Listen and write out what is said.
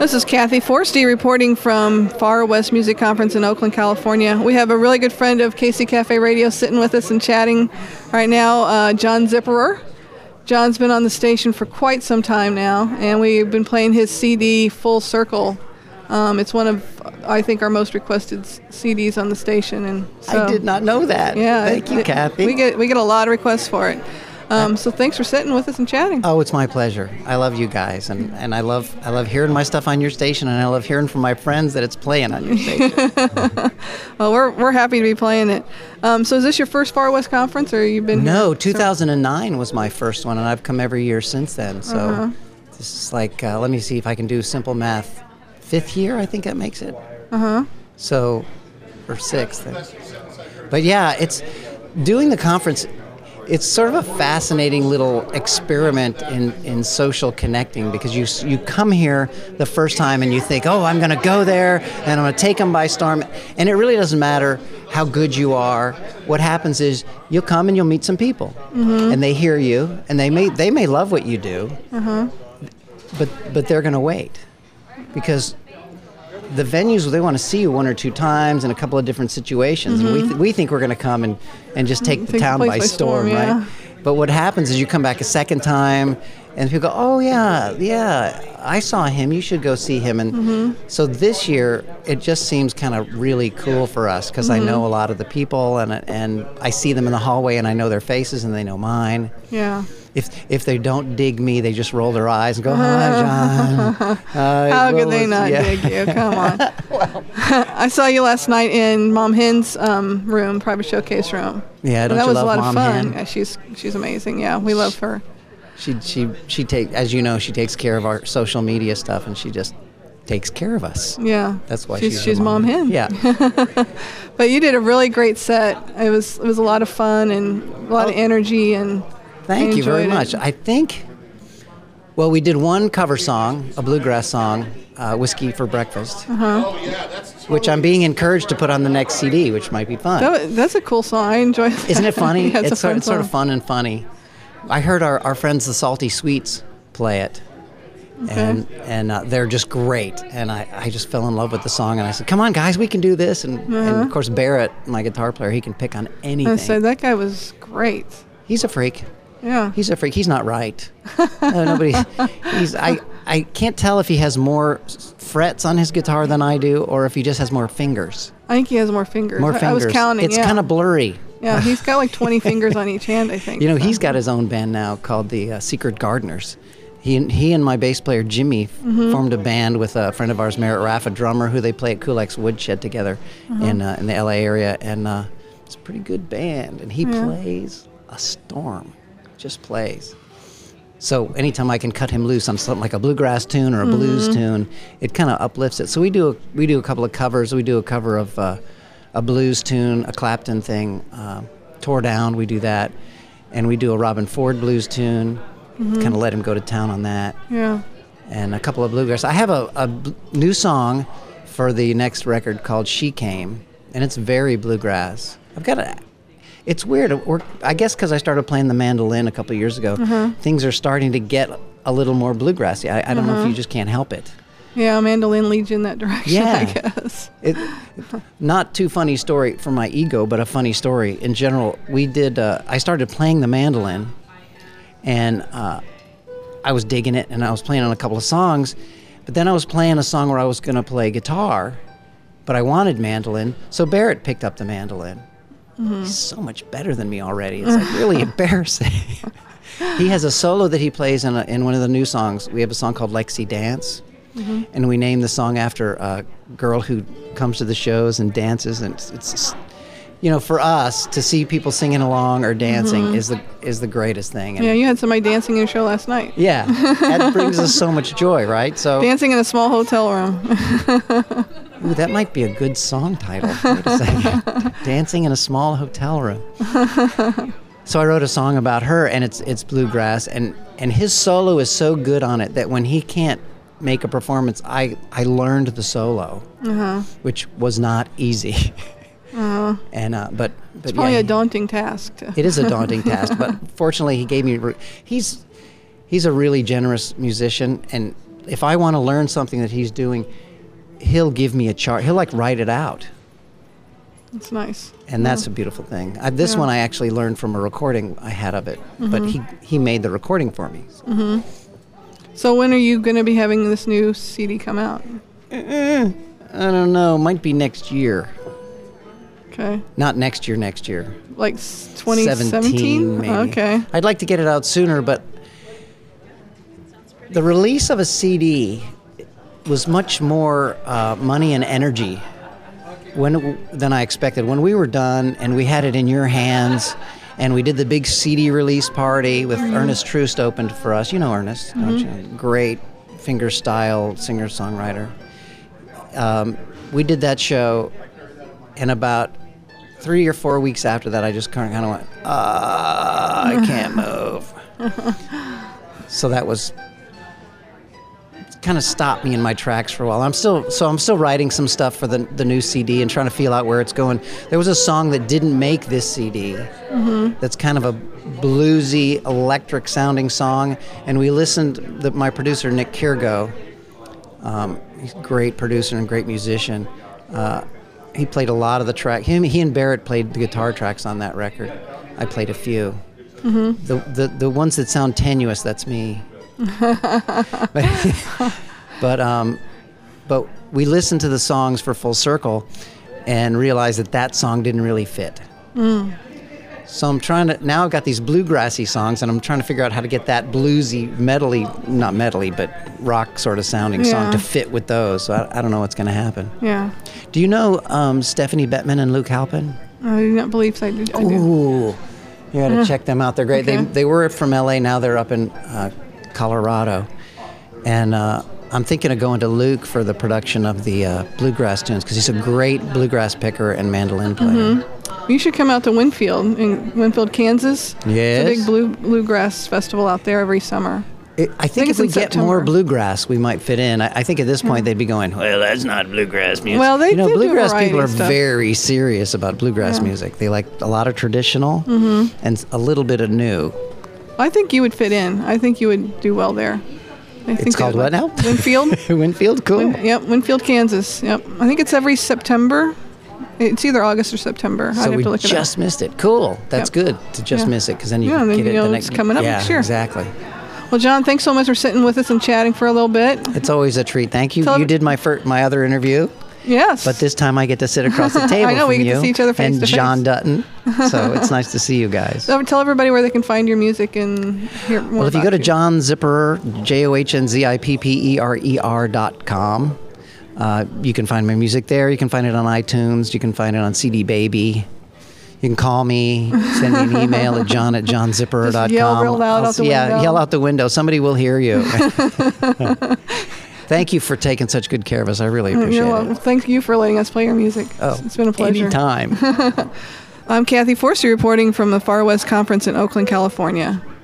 This is Kathy Forsty reporting from Far West Music Conference in Oakland, California. We have a really good friend of KC Cafe Radio sitting with us and chatting right now, John Zipperer. John's been on the station for quite some time now, and we've been playing his CD, Full Circle. It's one of, I think, our most requested CDs on the station. And so, I did not know that. Yeah, Thank you, Kathy. We get a lot of requests for it. So thanks for sitting with us and chatting. Oh, it's my pleasure. I love you guys, and I love hearing my stuff on your station, and I love hearing from my friends that it's playing on your station. Well, we're happy to be playing it. So is this your first Far West conference, or you've been? No, here? 2009 was my first one, and I've come every year since then. So this is like, let me see if I can do simple math. 5th year, I think that makes it. So, or 6th. But yeah, it's doing the conference. It's sort of a fascinating little experiment in social connecting, because you come here the first time and you think, oh, I'm going to go there and I'm going to take them by storm. And it really doesn't matter how good you are. What happens is you'll come and you'll meet some people, and they hear you, and they may love what you do, but they're going to wait, because the venues, they want to see you 1 or 2 times in a couple of different situations. And we think we're going to come and just take the town by storm, yeah. right? But what happens is you come back a second time, and people go, oh, yeah, I saw him. You should go see him. And so this year, it just seems kind of really cool for us, because I know a lot of the people, and I see them in the hallway, and I know their faces, and they know mine. Yeah. If they don't dig me, they just roll their eyes and go, hi, John. How could they not dig you? Come on. I saw you last night in Mom Hen's room, private showcase room. Yeah, don't that you was love a lot Mom of fun. Hen? Yeah, she's amazing. Yeah, we love her. She as you know, she takes care of our social media stuff, and she just takes care of us. Yeah, that's why she's Mom Hen. Yeah. But you did a really great set. It was a lot of fun and a lot of energy, and thank you very much. I think, well, we did one cover song, a bluegrass song, Whiskey for Breakfast, which I'm being encouraged to put on the next CD, which might be fun. That's a cool song. I enjoy that. Isn't it funny? Yeah, it's sort of fun and funny. I heard our friends, the Salty Sweets, play it. Okay. And they're just great. And I just fell in love with the song. And I said, come on, guys, we can do this. And of course, Barrett, my guitar player, he can pick on anything. So that guy was great. He's a freak. Yeah. He's a freak. He's not right. I can't tell if he has more frets on his guitar than I do, or if he just has more fingers. I think he has more fingers. More fingers. I was counting. It's kind of blurry. Yeah, he's got like 20 fingers on each hand, I think. You know, he's got his own band now called the Secret Gardeners. He and my bass player Jimmy formed a band with a friend of ours, Merritt Raff, a drummer, who they play at Kulak's Woodshed together in the LA area, and it's a pretty good band. And he plays a storm, just plays. So anytime I can cut him loose on something like a bluegrass tune or a blues tune, it kind of uplifts it. So we do a couple of covers. We do a cover of a blues tune, a Clapton thing, Tore Down. We do that, and we do a Robin Ford blues tune. Kind of let him go to town on that. Yeah. And a couple of bluegrass. I have a new song for the next record called She Came, and it's very bluegrass. It's weird. I guess because I started playing the mandolin a couple of years ago, things are starting to get a little more bluegrassy. I don't know if you just can't help it. Yeah, mandolin leads you in that direction, Yeah. I guess. Not too funny story for my ego, but a funny story. In general, I started playing the mandolin, and I was digging it, and I was playing on a couple of songs, but then I was playing a song where I was going to play guitar, but I wanted mandolin, so Barrett picked up the mandolin. He's so much better than me already. It's like really embarrassing. He has a solo that he plays in one of the new songs. We have a song called Lexi Dance, and we named the song after a girl who comes to the shows and dances, and it's you know, for us to see people singing along or dancing is the greatest thing. And yeah, you had somebody dancing in your show last night. Yeah, that brings us so much joy, right? So dancing in a small hotel room. Ooh, that might be a good song title. Wait a second. Dancing in a small hotel room. So I wrote a song about her, and it's bluegrass, and his solo is so good on it that when he can't make a performance, I learned the solo, which was not easy. And but it's probably a daunting task. It is a daunting task, but fortunately he gave me. He's a really generous musician, and if I want to learn something that he's doing, he'll give me a chart. He'll like write it out. That's nice. And that's a beautiful thing. This one I actually learned from a recording I had of it, but he made the recording for me. So. So when are you going to be having this new CD come out? I don't know. Might be next year. Okay. Not next year, next year. Like 2017? Maybe. Okay. I'd like to get it out sooner, but the release of a CD was much more money and energy than I expected. When we were done and we had it in your hands and we did the big CD release party with Ernest Troost opened for us. You know Ernest, don't you? Great fingerstyle singer-songwriter. We did that show, and about 3 or 4 weeks after that, I just kind of went, I can't move. So that was kind of stopped me in my tracks for a while. I'm still writing some stuff for the new CD and trying to feel out where it's going. There was a song that didn't make this CD that's kind of a bluesy, electric sounding song, and we listened. My producer Nick Kirgo, he's a great producer and great musician. He played a lot of the track. He and Barrett played the guitar tracks on that record. I played a few. The ones that sound tenuous, that's me. But we listened to the songs for Full Circle and realized that song didn't really fit. So I'm trying to, now I've got these bluegrassy songs and I'm trying to figure out how to get that bluesy, not metally, but rock sort of sounding song to fit with those. So I don't know what's going to happen. Yeah. Do you know Stephanie Bettman and Luke Halpin? I do not believe so. I do. Ooh, you got to check them out. They're great. Okay. They were from LA, now they're up in Colorado. And I'm thinking of going to Luke for the production of the bluegrass tunes because he's a great bluegrass picker and mandolin player. You should come out to Winfield, in Winfield, Kansas. Yes. It's a big bluegrass festival out there every summer. I think if we get more bluegrass, we might fit in. I think at this point they'd be going, well, that's not bluegrass music. Well, they do bluegrass variety people are stuff. very serious about bluegrass music. They like a lot of traditional and a little bit of new. I think you would fit in. I think you would do well there. It's called what now? Winfield. Winfield, cool. Winfield, Kansas. Yep. I think it's every September. It's either August or September. So we just missed it. Cool. That's good to just miss it because then you can get it the next. It's coming up next year. Exactly. Well, John, thanks so much for sitting with us and chatting for a little bit. It's always a treat. Thank you. You did my other interview. Yes. But this time I get to sit across the table I know, from we get to see each other face to face. And John Dutton. So it's nice to see you guys. So tell everybody where they can find your music and hear more Well, if you go to John Zipperer, JohnZipperer.com, you can find my music there. You can find it on iTunes. You can find it on CD Baby. You can call me, send me an email at john@johnzipperer.com. Just yell real loud out the window. Yeah, yell out the window. Somebody will hear you. Thank you for taking such good care of us. I really appreciate it. Thank you for letting us play your music. It's been a pleasure. Anytime. I'm Kathy Forster reporting from the Far West Conference in Oakland, California.